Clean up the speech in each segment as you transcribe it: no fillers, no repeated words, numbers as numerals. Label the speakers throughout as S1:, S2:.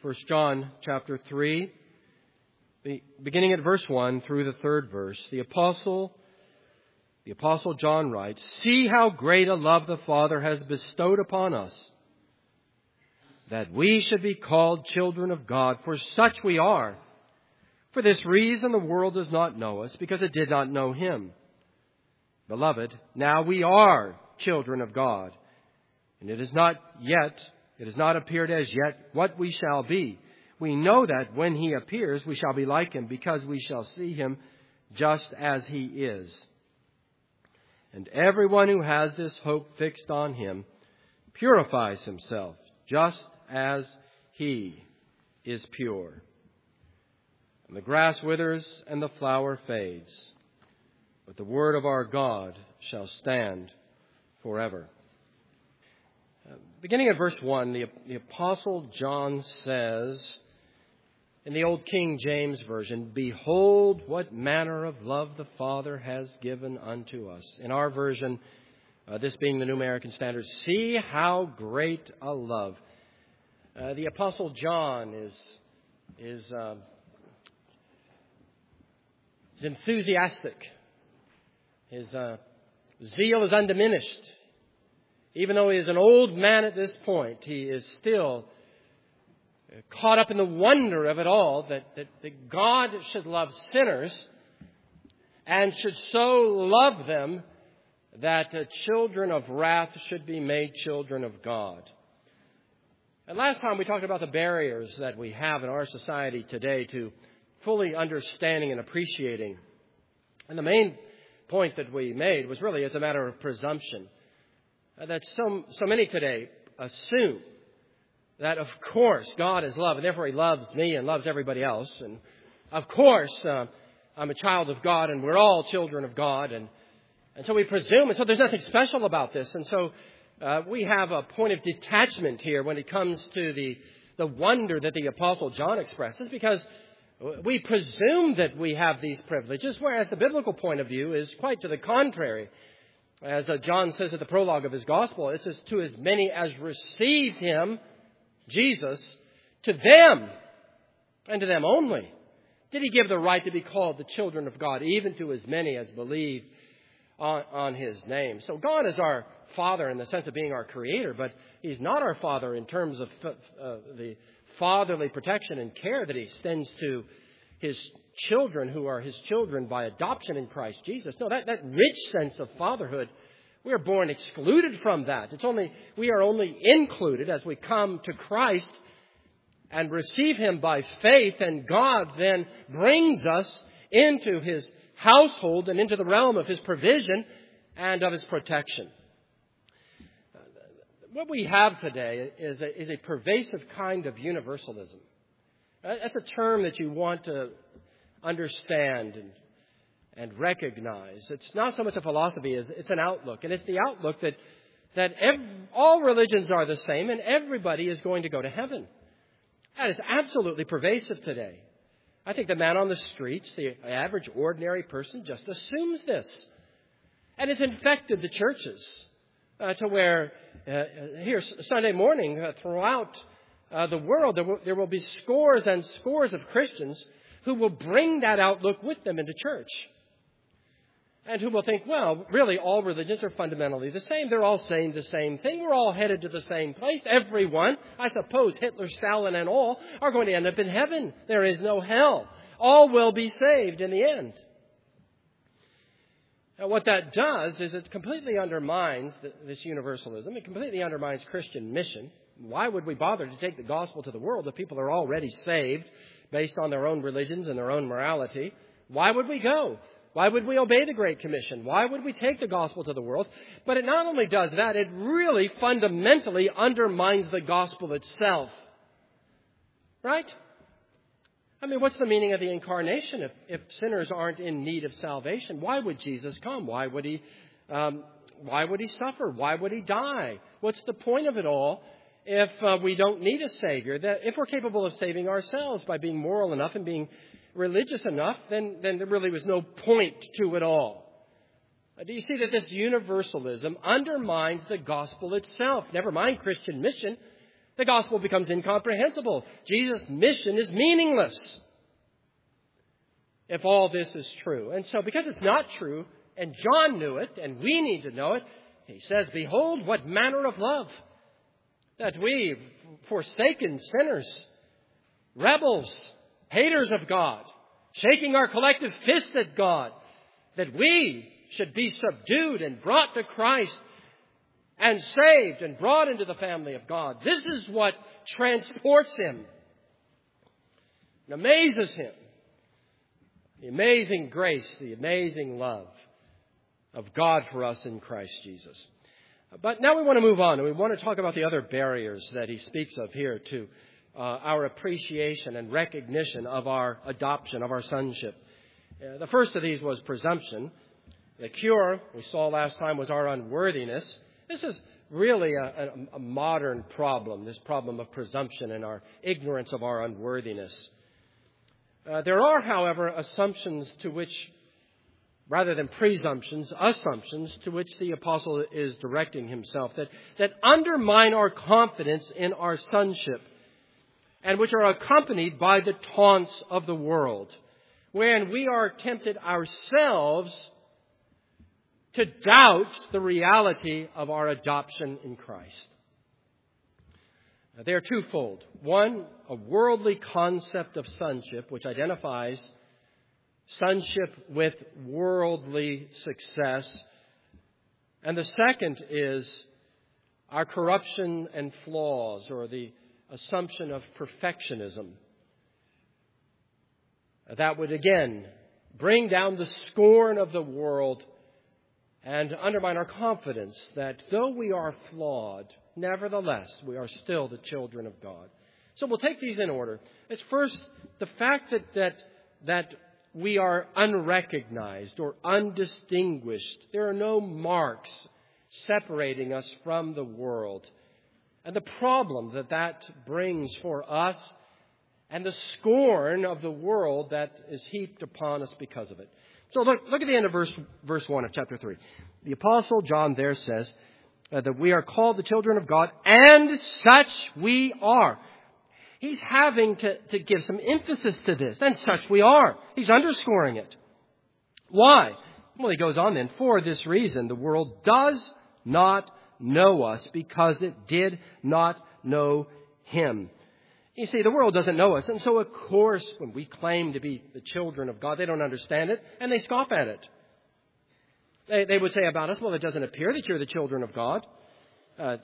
S1: 1 John chapter 3, beginning at verse 1 through the third verse. The Apostle John writes, "See how great a love the Father has bestowed upon us, that we should be called children of God, for such we are. For this reason the world does not know us, because it did not know Him. Beloved, now we are children of God, and it has not appeared as yet what we shall be. We know that when He appears, we shall be like Him, because we shall see Him just as He is. And everyone who has this hope fixed on Him purifies himself, just as He is pure. And the grass withers and the flower fades, but the word of our God shall stand forever." Beginning at verse 1, the Apostle John says, in the Old King James Version, "Behold, what manner of love the Father has given unto us." In our version, this being the New American Standard, "See how great a love." The Apostle John is enthusiastic. His zeal is undiminished. Even though he is an old man at this point, he is still caught up in the wonder of it all, that God should love sinners and should so love them that children of wrath should be made children of God. And last time we talked about the barriers that we have in our society today to fully understanding and appreciating. And the main point that we made was really as a matter of presumption. That so many today assume that, of course, God is love, and therefore He loves me and loves everybody else. And, of course, I'm a child of God, and we're all children of God. And so we presume, and so there's nothing special about this. And so we have a point of detachment here when it comes to the wonder that the Apostle John expresses, because we presume that we have these privileges, whereas the biblical point of view is quite to the contrary. As John says at the prologue of his gospel, it says, "To as many as received Him," Jesus, "to them, and to them only, did He give the right to be called the children of God, even to as many as believe on His name." So God is our Father in the sense of being our Creator, but He's not our Father in terms of the fatherly protection and care that He extends to His children who are His children by adoption in Christ Jesus. No, that rich sense of fatherhood, we are born excluded from that. We are only included as we come to Christ and receive Him by faith, and God then brings us into His household and into the realm of His provision and of His protection. What we have today is a pervasive kind of universalism. That's a term that you want to understand and recognize. It's not so much a philosophy as it's an outlook. And it's the outlook that all religions are the same and everybody is going to go to heaven. That is absolutely pervasive today. I think the man on the streets, the average ordinary person, just assumes this. And it's infected the churches to where here Sunday morning throughout the world there will be scores and scores of Christians who will bring that outlook with them into church. And who will think, well, really all religions are fundamentally the same. They're all saying the same thing. We're all headed to the same place. Everyone, I suppose Hitler, Stalin and all, are going to end up in heaven. There is no hell. All will be saved in the end. Now, what that does is it completely undermines this universalism. It completely undermines Christian mission. Why would we bother to take the gospel to the world if people are already saved based on their own religions and their own morality? Why would we go? Why would we obey the Great Commission? Why would we take the gospel to the world? But it not only does that, it really fundamentally undermines the gospel itself. Right? I mean, what's the meaning of the incarnation if sinners aren't in need of salvation? Why would Jesus come? Why would He suffer? Why would He die? What's the point of it all if we don't need a Savior? That if we're capable of saving ourselves by being moral enough and being religious enough, then there really was no point to it all. Do you see that this universalism undermines the gospel itself? Never mind Christian mission. The gospel becomes incomprehensible. Jesus' mission is meaningless if all this is true. And so because it's not true, and John knew it, and we need to know it, he says, behold, what manner of love that we, forsaken sinners, rebels, haters of God, shaking our collective fists at God, that we should be subdued and brought to Christ and saved and brought into the family of God. This is what transports him and amazes him. The amazing grace, the amazing love of God for us in Christ Jesus. But now we want to move on, and we want to talk about the other barriers that he speaks of here to our appreciation and recognition of our adoption, of our sonship. The first of these was presumption. The cure, we saw last time, was our unworthiness. This is really a modern problem, this problem of presumption and our ignorance of our unworthiness. There are, however, assumptions to which, rather than presumptions, assumptions to which the apostle is directing himself that undermine our confidence in our sonship and which are accompanied by the taunts of the world, wherein we are tempted ourselves to doubt the reality of our adoption in Christ. They are twofold. One, a worldly concept of sonship, which identifies sonship with worldly success. And the second is our corruption and flaws, or the assumption of perfectionism. That would again bring down the scorn of the world and undermine our confidence that though we are flawed, nevertheless, we are still the children of God. So we'll take these in order. It's first the fact that we are unrecognized or undistinguished. There are no marks separating us from the world. And the problem that brings for us and the scorn of the world that is heaped upon us because of it. So look at the end of verse 1 of chapter 3. The Apostle John there says that we are called the children of God, and such we are. He's having to give some emphasis to this, and such we are. He's underscoring it. Why? Well, he goes on then, for this reason, the world does not know us because it did not know him. You see, the world doesn't know us. And so, of course, when we claim to be the children of God, they don't understand it, and they scoff at it. They would say about us, well, it doesn't appear that you're the children of God. Our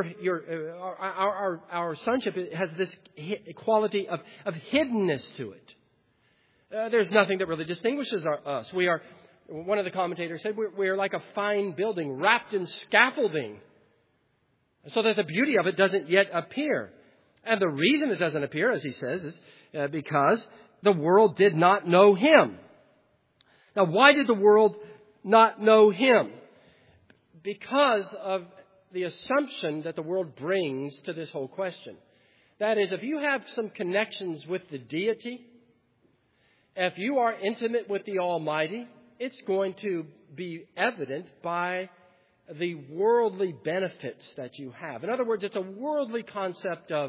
S1: sonship has this quality of hiddenness to it. There's nothing that really distinguishes us. We are, one of the commentators said, we're like a fine building wrapped in scaffolding, so that the beauty of it doesn't yet appear. And the reason it doesn't appear, as he says, is because the world did not know him. Now, why did the world not know him? Because of the assumption that the world brings to this whole question. That is, if you have some connections with the deity, if you are intimate with the Almighty, it's going to be evident by the worldly benefits that you have. In other words, it's a worldly concept of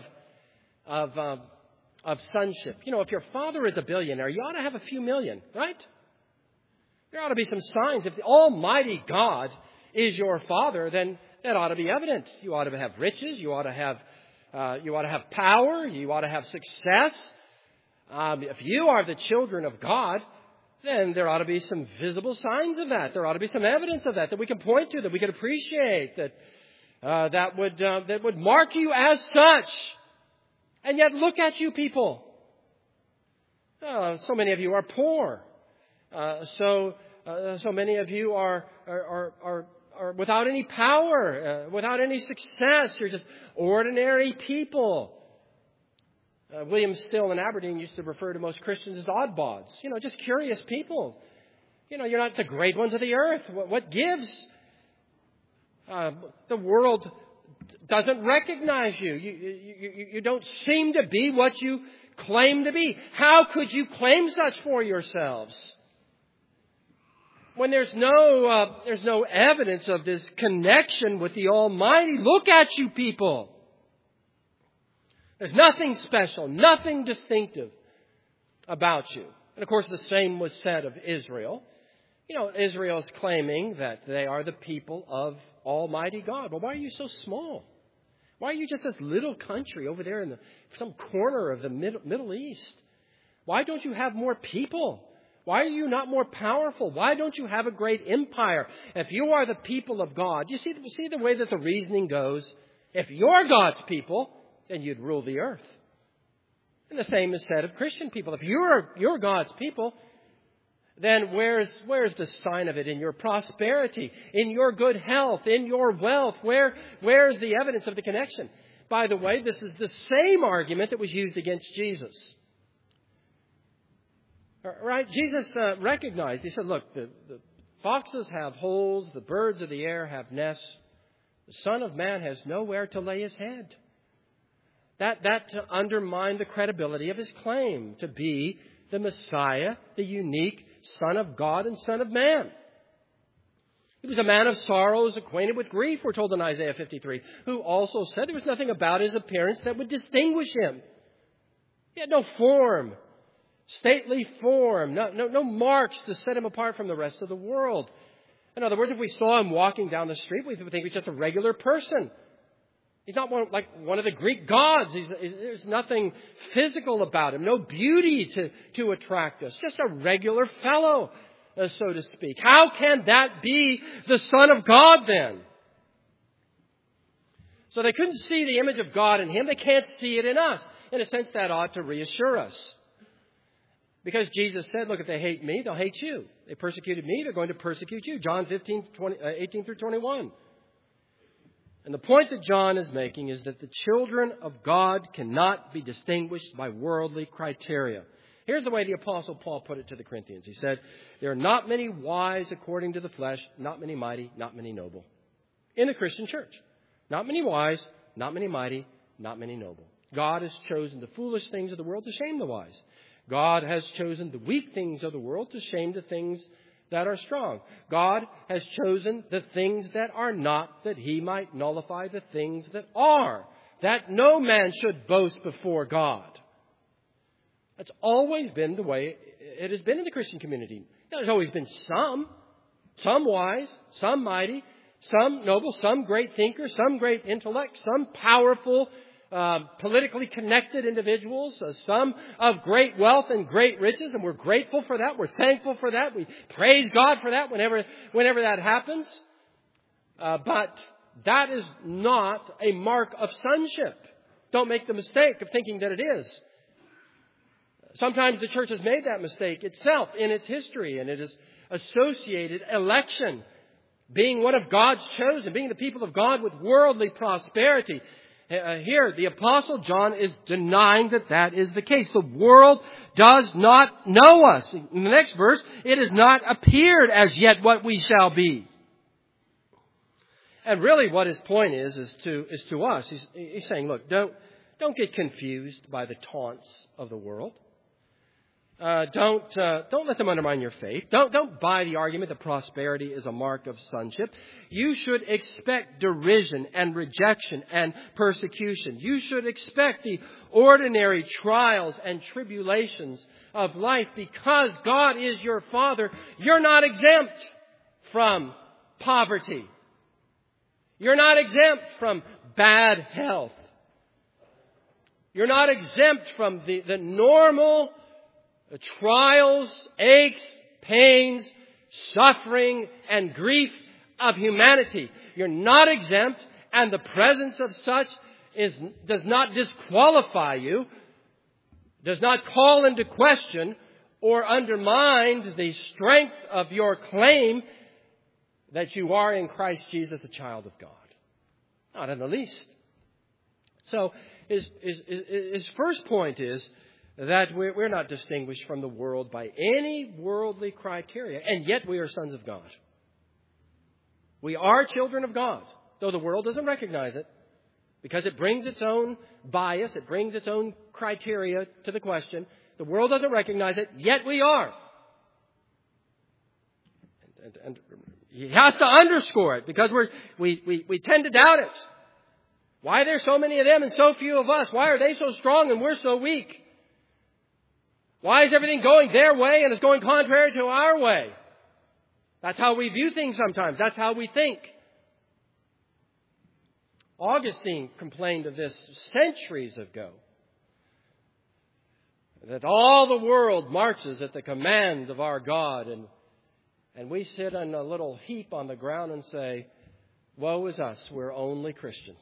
S1: sonship. You know, if your father is a billionaire, you ought to have a few million, right? There ought to be some signs. If the Almighty God is your father, then that ought to be evident. You ought to have riches. You ought to have power. You ought to have success. If you are the children of God, then there ought to be some visible signs of that. There ought to be some evidence of that we can point to, that we can appreciate, that would mark you as such. And yet, look at you people. So many of you are poor. So many of you are without any power, without any success. You're just ordinary people. William Still in Aberdeen used to refer to most Christians as oddbods. You know, just curious people. You know, you're not the great ones of the earth. What gives? The world doesn't recognize you. You don't seem to be what you claim to be. How could you claim such for yourselves? When there's no evidence of this connection with the Almighty. Look at you people. There's nothing special, nothing distinctive about you. And of course, the same was said of Israel. You know, Israel's claiming that they are the people of Almighty God. Well, why are you so small? Why are you just this little country over there in some corner of the Middle East? Why don't you have more people? Why are you not more powerful? Why don't you have a great empire? If you are the people of God, you see the way that the reasoning goes. If you're God's people, then you'd rule the earth. And the same is said of Christian people. If you're God's people, then where's the sign of it in your prosperity, in your good health, in your wealth? Where's the evidence of the connection? By the way, this is the same argument that was used against Jesus. Right? Jesus recognized, he said, look, the foxes have holes, the birds of the air have nests. The Son of Man has nowhere to lay his head. That to undermine the credibility of his claim to be the Messiah, the unique Son of God and Son of Man. He was a man of sorrows, acquainted with grief, we're told in Isaiah 53, who also said there was nothing about his appearance that would distinguish him. He had no form, stately form, no marks to set him apart from the rest of the world. In other words, if we saw him walking down the street, we would think he's just a regular person. He's not like one of the Greek gods. There's nothing physical about him, no beauty to attract us. Just a regular fellow, so to speak. How can that be the Son of God then? So they couldn't see the image of God in him. They can't see it in us. In a sense, that ought to reassure us. Because Jesus said, look, if they hate me, they'll hate you. They persecuted me, they're going to persecute you. John 18 through 21. And the point that John is making is that the children of God cannot be distinguished by worldly criteria. Here's the way the Apostle Paul put it to the Corinthians. He said, there are not many wise according to the flesh, not many mighty, not many noble. In the Christian church. Not many wise, not many mighty, not many noble. God has chosen the foolish things of the world to shame the wise. God has chosen the weak things of the world to shame the things that are strong. God has chosen the things that are not, that he might nullify the things that are, that no man should boast before God. That's always been the way it has been in the Christian community. There's always been some wise, some mighty, some noble, some great thinkers, some great intellect, some powerful, politically connected individuals, some of great wealth and great riches, and we're grateful for that. We're thankful for that. We praise God for that whenever that happens. But that is not a mark of sonship. Don't make the mistake of thinking that it is. Sometimes the church has made that mistake itself in its history, and it has associated election, being one of God's chosen, being the people of God, with worldly prosperity. Here, the Apostle John is denying that is the case. The world does not know us. In the next verse, it has not appeared as yet what we shall be. And really what his point is to us. He's saying, look, don't get confused by the taunts of the world. Don't let them undermine your faith. Don't buy the argument that prosperity is a mark of sonship. You should expect derision and rejection and persecution. You should expect the ordinary trials and tribulations of life because God is your Father. You're not exempt from poverty. You're not exempt from bad health. You're not exempt from the normal trials, aches, pains, suffering, and grief of humanity. You're not exempt, and the presence of such does not disqualify you, does not call into question or undermine the strength of your claim that you are in Christ Jesus a child of God. Not in the least. So his first point is that we're not distinguished from the world by any worldly criteria, and yet we are sons of God. We are children of God, though the world doesn't recognize it, because it brings its own bias, it brings its own criteria to the question. The world doesn't recognize it, yet we are. And he has to underscore it, because we tend to doubt it. Why are there so many of them and so few of us? Why are they so strong and we're so weak? Why is everything going their way and it's going contrary to our way? That's how we view things sometimes. That's how we think. Augustine complained of this centuries ago. That all the world marches at the command of our God. And we sit on a little heap on the ground and say, woe is us, we're only Christians.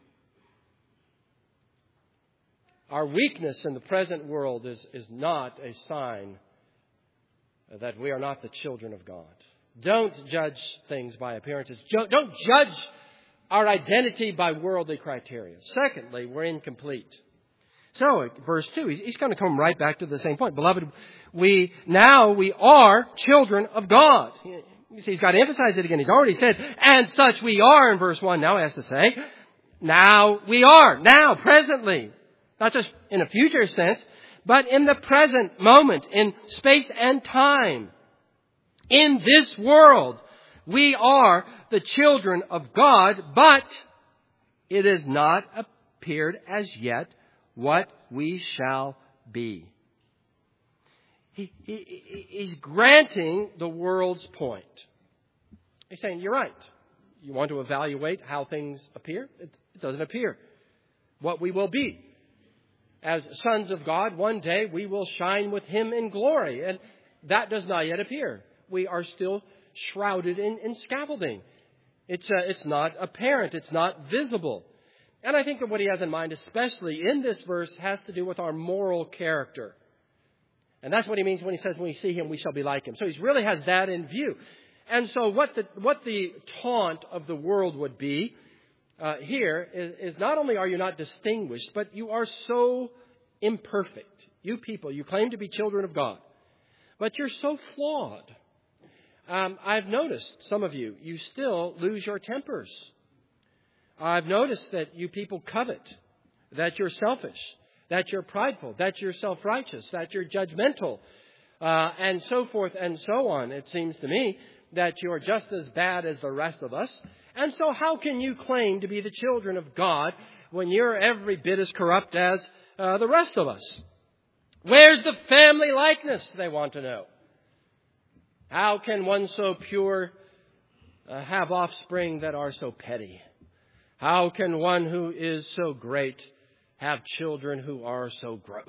S1: Our weakness in the present world is not a sign that we are not the children of God. Don't judge things by appearances. Don't judge our identity by worldly criteria. Secondly, we're incomplete. So, verse 2, he's going to come right back to the same point. Beloved, we are children of God. You see, he's got to emphasize it again. He's already said, and such we are in verse 1. Now he has to say, now we are. Now, presently. Not just in a future sense, but in the present moment, in space and time. In this world, we are the children of God, but it has not appeared as yet what we shall be. He's granting the world's point. He's saying, you're right. You want to evaluate how things appear? It doesn't appear. What we will be. As sons of God, one day we will shine with Him in glory. And that does not yet appear. We are still shrouded in scaffolding. It's not apparent. It's not visible. And I think that what he has in mind, especially in this verse, has to do with our moral character. And that's what he means when he says, when we see Him, we shall be like Him. So he really has that in view. And so what the taunt of the world would be here is not only are you not distinguished, but you are so imperfect. You people, you claim to be children of God, but you're so flawed. I've noticed some of you still lose your tempers. I've noticed that you people covet, that you're selfish, that you're prideful, that you're self-righteous, that you're judgmental, and so forth and so on. It seems to me that you're just as bad as the rest of us. And so how can you claim to be the children of God when you're every bit as corrupt as the rest of us? Where's the family likeness, they want to know. How can one so pure have offspring that are so petty? How can one who is so great have children who are so gross?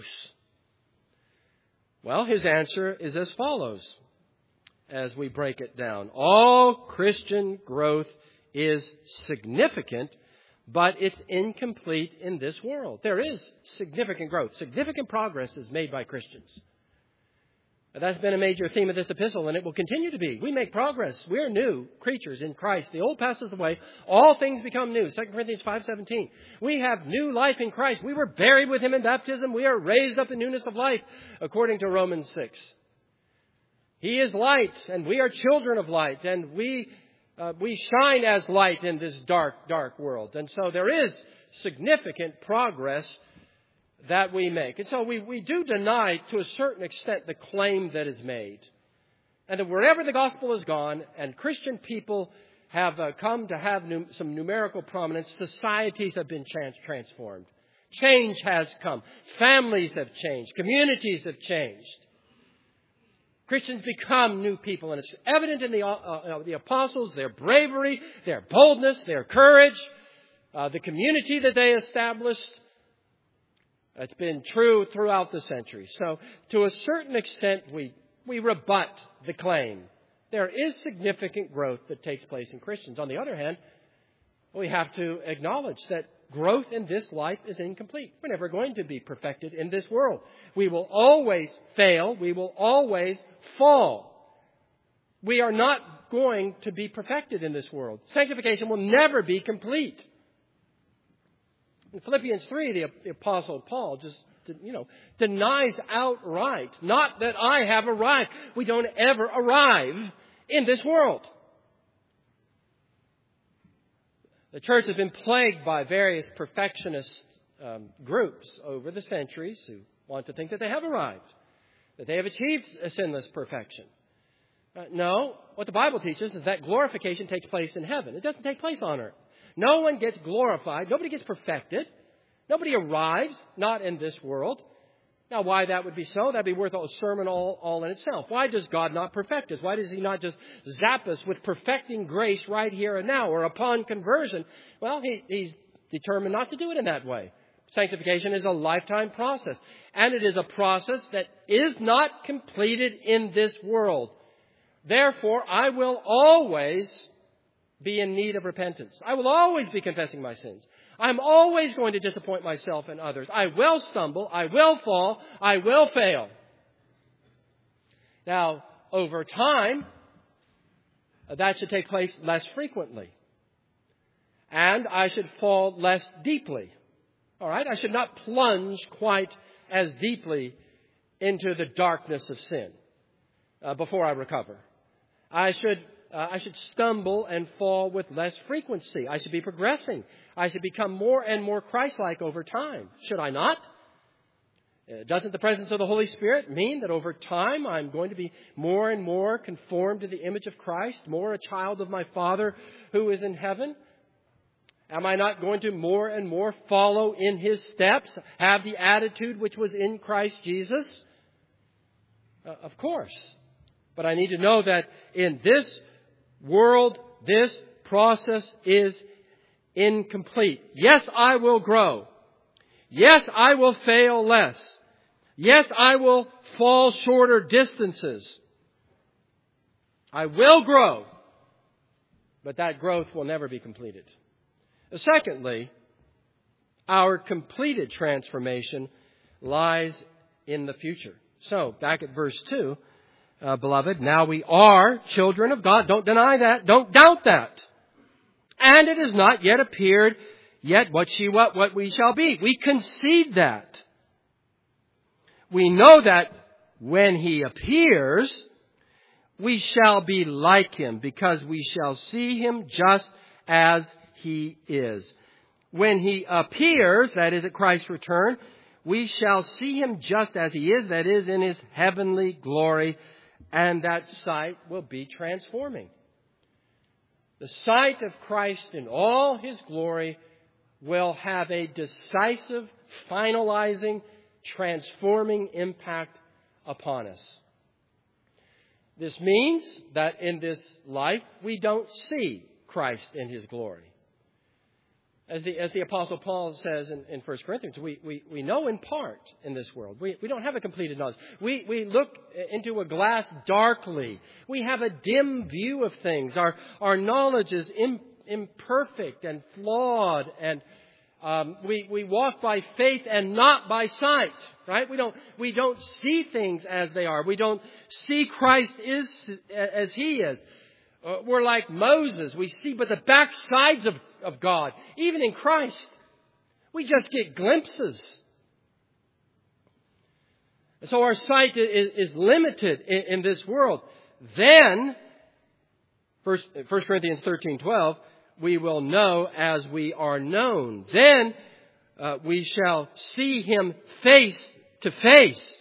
S1: Well, his answer is as follows as we break it down. All Christian growth is significant, but it's incomplete in this world. There is significant growth. Significant progress is made by Christians. That's been a major theme of this epistle, and it will continue to be. We make progress. We're new creatures in Christ. The old passes away. All things become new. 2 Corinthians 5:17. We have new life in Christ. We were buried with Him in baptism. We are raised up in newness of life, according to Romans 6. He is light, and we are children of light, and we shine as light in this dark, dark world. And so there is significant progress that we make. And so we do deny, to a certain extent, the claim that is made. And that wherever the gospel has gone and Christian people have come to have some numerical prominence, societies have been transformed. Change has come. Families have changed. Communities have changed. Christians become new people. And it's evident in the apostles, their bravery, their boldness, their courage, the community that they established. It's been true throughout the centuries. So, to a certain extent, we rebut the claim. There is significant growth that takes place in Christians. On the other hand, we have to acknowledge that growth in this life is incomplete. We're never going to be perfected in this world. We will always fail. We will always fall. We are not going to be perfected in this world. Sanctification will never be complete. In Philippians 3, the Apostle Paul just, denies outright, not that I have arrived. We don't ever arrive in this world. The church has been plagued by various perfectionist groups over the centuries who want to think that they have arrived, that they have achieved a sinless perfection. No, what the Bible teaches is that glorification takes place in heaven. It doesn't take place on earth. No one gets glorified. Nobody gets perfected. Nobody arrives, not in this world. Now, why that would be so, that'd be worth a sermon all in itself. Why does God not perfect us? Why does He not just zap us with perfecting grace right here and now or upon conversion? Well, He's determined not to do it in that way. Sanctification is a lifetime process. And it is a process that is not completed in this world. Therefore, I will always be in need of repentance. I will always be confessing my sins. I'm always going to disappoint myself and others. I will stumble. I will fall. I will fail. Now, over time, that should take place less frequently. And I should fall less deeply. All right? I should not plunge quite as deeply into the darkness of sin before I recover. I should stumble and fall with less frequency. I should be progressing. I should become more and more Christ-like over time. Should I not? Doesn't the presence of the Holy Spirit mean that over time I'm going to be more and more conformed to the image of Christ, more a child of my Father who is in heaven? Am I not going to more and more follow in His steps, have the attitude which was in Christ Jesus? Of course. But I need to know that in this world, this process is incomplete. Yes, I will grow. Yes, I will fail less. Yes, I will fall shorter distances. I will grow. But that growth will never be completed. Secondly, our completed transformation lies in the future. So, back at verse 2, beloved, now we are children of God. Don't deny that. Don't doubt that. And it has not yet appeared yet what we shall be. We concede that. We know that when He appears, we shall be like Him, because we shall see Him just as He is. When He appears, that is at Christ's return, we shall see Him just as He is, that is in His heavenly glory, and that sight will be transforming. The sight of Christ in all His glory will have a decisive, finalizing, transforming impact upon us. This means that in this life we don't see Christ in His glory. As the Apostle Paul says in 1 Corinthians, we know in part in this world. We don't have a completed knowledge. We look into a glass darkly. We have a dim view of things. Our knowledge is imperfect and flawed, and we walk by faith and not by sight. Right? We don't see things as they are. We don't see Christ as He is. We're like Moses. We see but the backsides of God. Even in Christ, we just get glimpses. So our sight is limited in this world. Then, 1 Corinthians 13:12, we will know as we are known. Then we shall see Him face to face.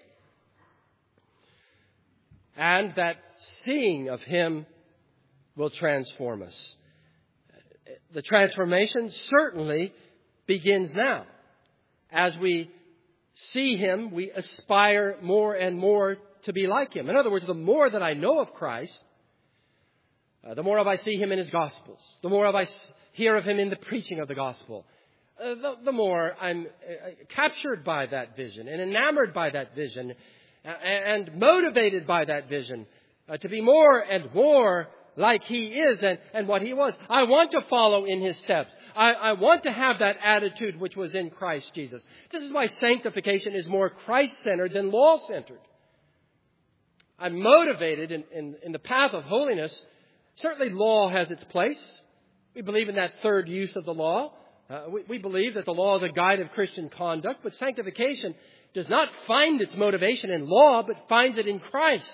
S1: And that seeing of Him will transform us. The transformation certainly begins now. As we see Him, we aspire more and more to be like Him. In other words, the more that I know of Christ, the more of I see Him in His Gospels, the more of I hear of Him in the preaching of the Gospel, the more I'm captured by that vision and enamored by that vision and motivated by that vision to be more and more like He is and what He was. I want to follow in His steps. I want to have that attitude which was in Christ Jesus. This is why sanctification is more Christ-centered than law-centered. I'm motivated in the path of holiness. Certainly law has its place. We believe in that third use of the law. We believe that the law is a guide of Christian conduct, but sanctification does not find its motivation in law, but finds it in Christ.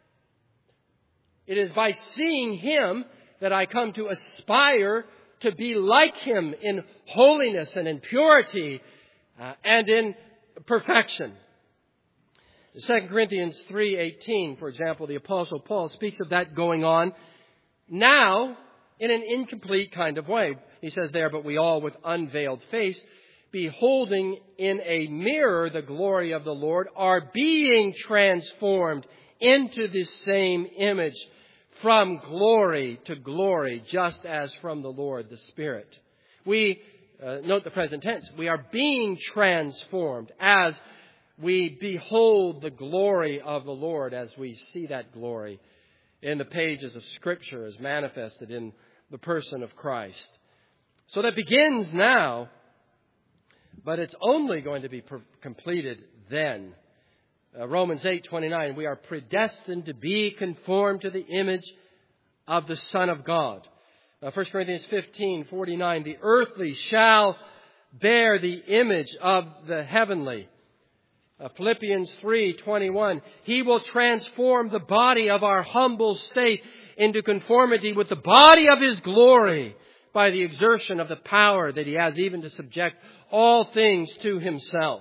S1: It is by seeing Him that I come to aspire to be like Him in holiness and in purity and in perfection. In 2 Corinthians 3:18, for example, the Apostle Paul speaks of that going on now in an incomplete kind of way. He says there, but we all with unveiled face, beholding in a mirror the glory of the Lord, are being transformed into the same image from glory to glory, just as from the Lord, the Spirit. We, note the present tense, we are being transformed as we behold the glory of the Lord, as we see that glory in the pages of Scripture as manifested in the person of Christ. So that begins now, but it's only going to be completed then. Romans 8:29, we are predestined to be conformed to the image of the Son of God. 1 Corinthians 15:49, the earthly shall bear the image of the heavenly. Philippians 3:21, He will transform the body of our humble state into conformity with the body of His glory by the exertion of the power that He has even to subject all things to Himself.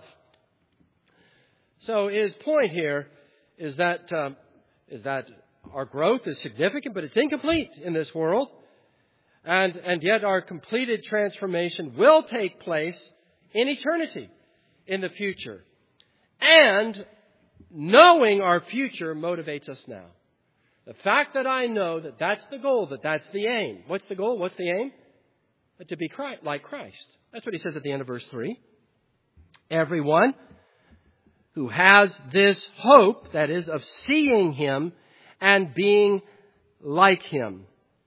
S1: So his point here is that our growth is significant, but it's incomplete in this world. And yet our completed transformation will take place in eternity, in the future. And knowing our future motivates us now. The fact that I know that that's the goal, that that's the aim. What's the goal? What's the aim? To be like Christ. That's what he says at the end of verse 3. Everyone who has this hope, that is, of seeing Him and being like Him.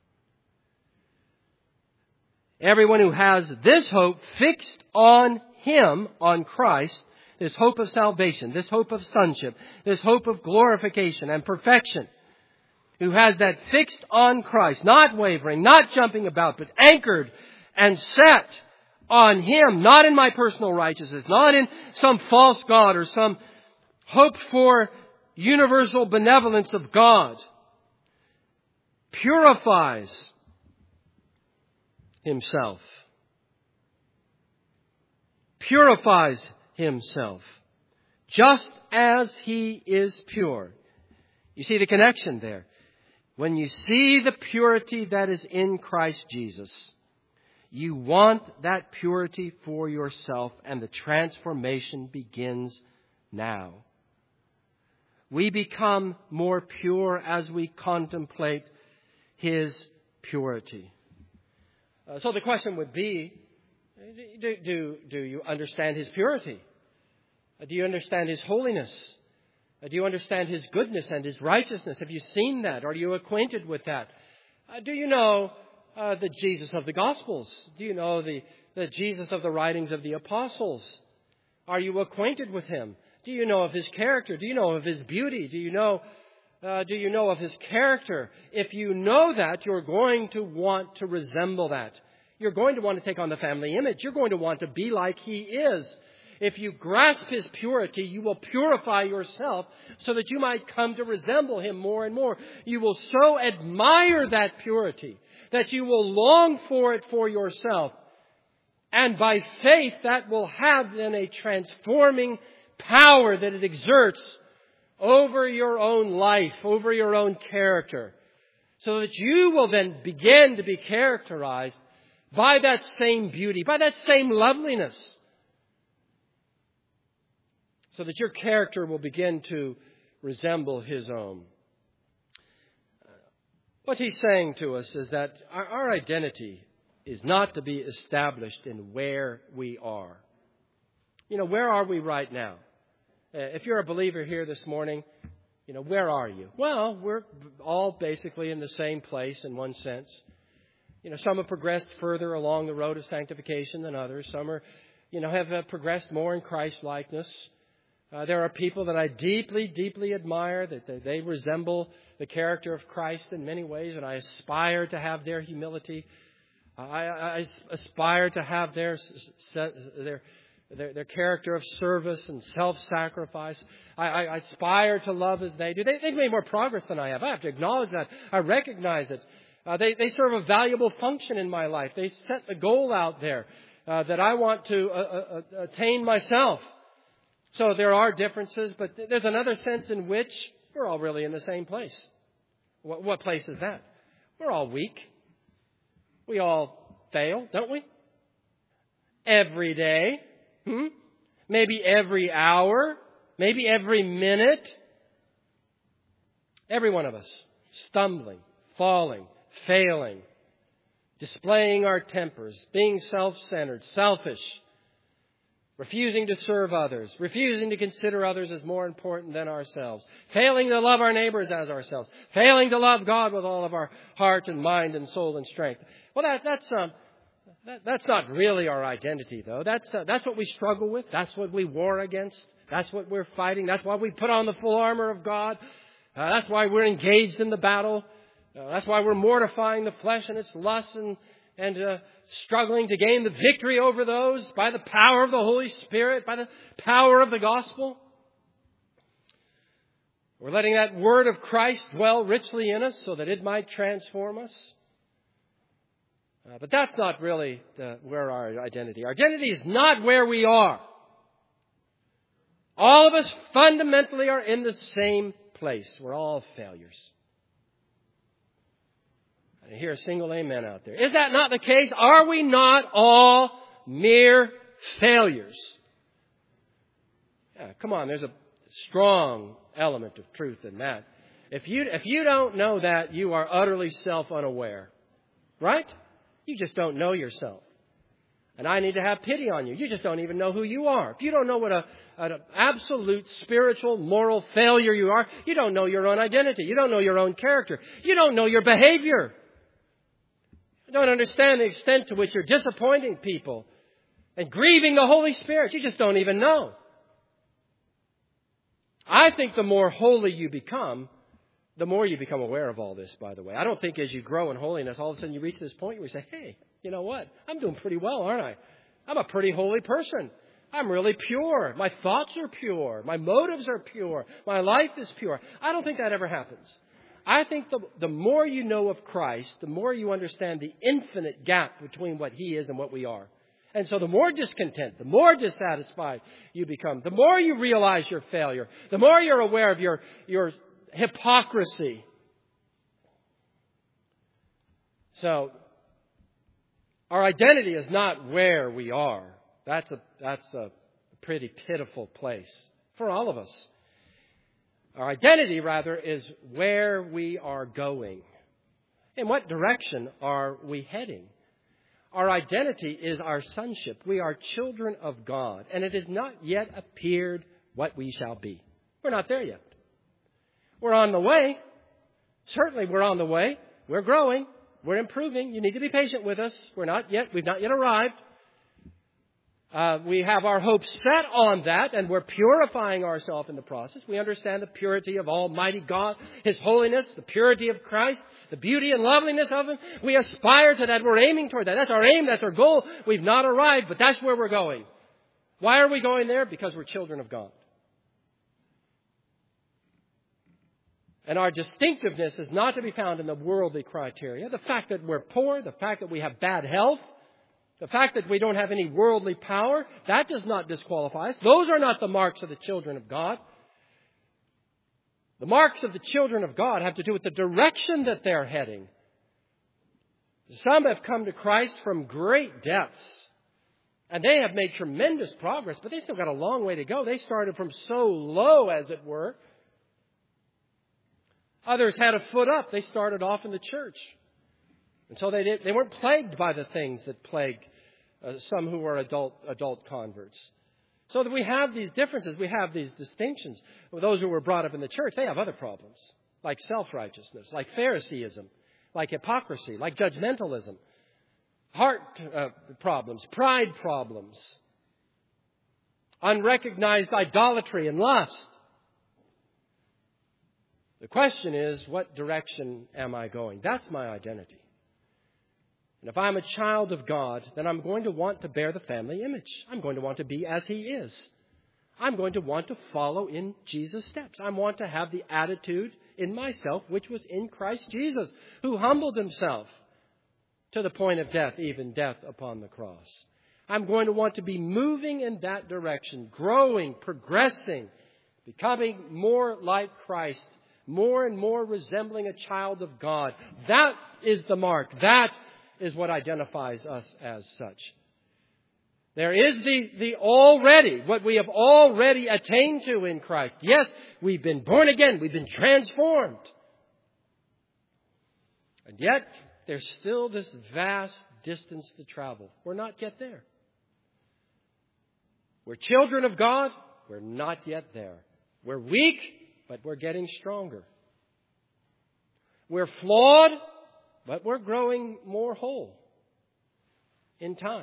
S1: Everyone who has this hope fixed on Him, on Christ, this hope of salvation, this hope of sonship, this hope of glorification and perfection, who has that fixed on Christ, not wavering, not jumping about, but anchored and set on Him, not in my personal righteousness, not in some false God or some hoped for universal benevolence of God, purifies himself. Purifies himself, just as He is pure. You see the connection there. When you see the purity that is in Christ Jesus, you want that purity for yourself, and the transformation begins now. We become more pure as we contemplate His purity. So the question would be, do you understand His purity? Do you understand His holiness? Do you understand His goodness and His righteousness? Have you seen that? Are you acquainted with that? Do you know the Jesus of the Gospels? Do you know the Jesus of the writings of the apostles? Are you acquainted with Him? Do you know of His character? Do you know of His beauty? Do you know of His character? If you know that, you're going to want to resemble that. You're going to want to take on the family image. You're going to want to be like He is. If you grasp His purity, you will purify yourself so that you might come to resemble Him more and more. You will so admire that purity that you will long for it for yourself. And by faith, that will have then a transforming power that it exerts over your own life, over your own character, so that you will then begin to be characterized by that same beauty, by that same loveliness, so that your character will begin to resemble His own. What he's saying to us is that our identity is not to be established in where we are. Where are we right now? If you're a believer here this morning, where are you? Well, we're all basically in the same place in one sense. Some have progressed further along the road of sanctification than others. Some are, have progressed more in Christ-likeness. There are people that I deeply, deeply admire, that they resemble the character of Christ in many ways, and I aspire to have their humility. I aspire to have their character of service and self-sacrifice. I aspire to love as they do. They've made more progress than I have. I have to acknowledge that. I recognize it. They serve a valuable function in my life. They set the goal out there that I want to attain myself. So there are differences, but there's another sense in which we're all really in the same place. What place is that? We're all weak. We all fail, don't we? Every day. Maybe every hour. Maybe every minute. Every one of us. Stumbling, falling, failing. Displaying our tempers. Being self-centered, selfish. Refusing to serve others. Refusing to consider others as more important than ourselves. Failing to love our neighbors as ourselves. Failing to love God with all of our heart and mind and soul and strength. Well, that's not really our identity, though. That's what we struggle with. That's what we war against. That's what we're fighting. That's why we put on the full armor of God. That's why we're engaged in the battle. That's why we're mortifying the flesh and its lusts and struggling to gain the victory over those by the power of the Holy Spirit, by the power of the gospel. We're letting that word of Christ dwell richly in us so that it might transform us. But that's not really where our identity. Our identity is not where we are. All of us fundamentally are in the same place. We're all failures. I hear a single amen out there. Is that not the case? Are we not all mere failures? Yeah, come on, there's a strong element of truth in that. If you don't know that, you are utterly self-unaware. Right? You just don't know yourself. And I need to have pity on you. You just don't even know who you are. If you don't know what an absolute spiritual, moral failure you are, you don't know your own identity. You don't know your own character. You don't know your behavior. You don't understand the extent to which you're disappointing people and grieving the Holy Spirit. You just don't even know. I think the more holy you become, the more you become aware of all this, by the way. I don't think as you grow in holiness, all of a sudden you reach this point where you say, hey, you know what? I'm doing pretty well, aren't I? I'm a pretty holy person. I'm really pure. My thoughts are pure. My motives are pure. My life is pure. I don't think that ever happens. I think the more you know of Christ, the more you understand the infinite gap between what He is and what we are. And so the more discontent, the more dissatisfied you become, the more you realize your failure, the more you're aware of your hypocrisy. So, our identity is not where we are. That's a pretty pitiful place for all of us. Our identity, rather, is where we are going. In what direction are we heading? Our identity is our sonship. We are children of God, and it has not yet appeared what we shall be. We're not there yet. We're on the way. Certainly we're on the way. We're growing. We're improving. You need to be patient with us. We've not yet arrived. We have our hopes set on that, and we're purifying ourselves in the process. We understand the purity of Almighty God, His holiness, the purity of Christ, the beauty and loveliness of Him. We aspire to that. We're aiming toward that. That's our aim. That's our goal. We've not arrived, but that's where we're going. Why are we going there? Because we're children of God. And our distinctiveness is not to be found in the worldly criteria. The fact that we're poor, the fact that we have bad health, the fact that we don't have any worldly power, that does not disqualify us. Those are not the marks of the children of God. The marks of the children of God have to do with the direction that they're heading. Some have come to Christ from great depths. And they have made tremendous progress, but they still got a long way to go. They started from so low, as it were. Others had a foot up. They started off in the church. And so they weren't plagued by the things that plague some who were adult converts. So that we have these differences. We have these distinctions. Those who were brought up in the church, they have other problems. Like self-righteousness, like Phariseeism, like hypocrisy, like judgmentalism. Heart problems, pride problems. Unrecognized idolatry and lust. The question is, what direction am I going? That's my identity. And if I'm a child of God, then I'm going to want to bear the family image. I'm going to want to be as He is. I'm going to want to follow in Jesus' steps. I want to have the attitude in myself which was in Christ Jesus, who humbled Himself to the point of death, even death upon the cross. I'm going to want to be moving in that direction, growing, progressing, becoming more like Christ, more and more resembling a child of God. That is the mark. That is what identifies us as such. There is the already, what we have already attained to in Christ. Yes, we've been born again. We've been transformed. And yet, there's still this vast distance to travel. We're not yet there. We're children of God. We're not yet there. We're weak, but we're getting stronger. We're flawed, but we're growing more whole in time.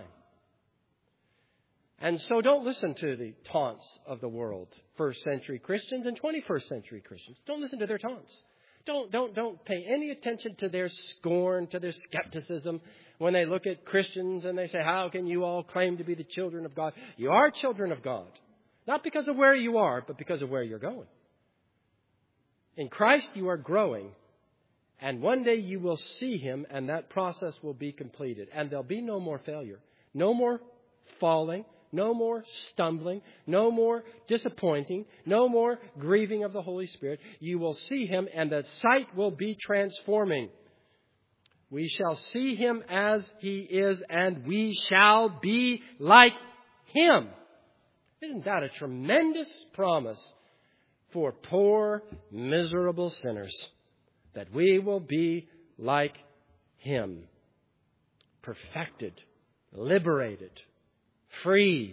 S1: And so don't listen to the taunts of the world, first century Christians and 21st century Christians. Don't listen to their taunts. Don't pay any attention to their scorn, to their skepticism when they look at Christians and they say, how can you all claim to be the children of God? You are children of God. Not because of where you are, but because of where you're going. In Christ you are growing. And one day you will see Him and that process will be completed. And there'll be no more failure. No more falling. No more stumbling. No more disappointing. No more grieving of the Holy Spirit. You will see Him and the sight will be transforming. We shall see Him as He is and we shall be like Him. Isn't that a tremendous promise for poor, miserable sinners? That we will be like Him. Perfected, liberated, free,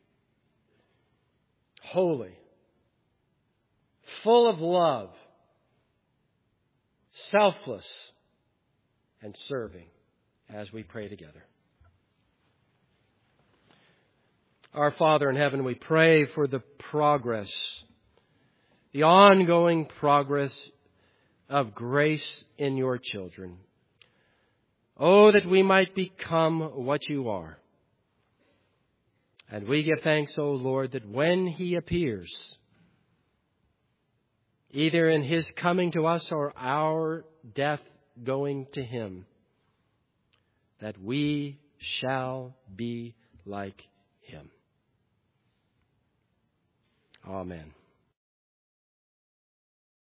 S1: holy, full of love, selfless, and serving as we pray together. Our Father in heaven, we pray for the progress, the ongoing progress of grace in your children. Oh, that we might become what you are. And we give thanks, O Lord, that when He appears, either in His coming to us or our death going to Him, that we shall be like Him. Amen.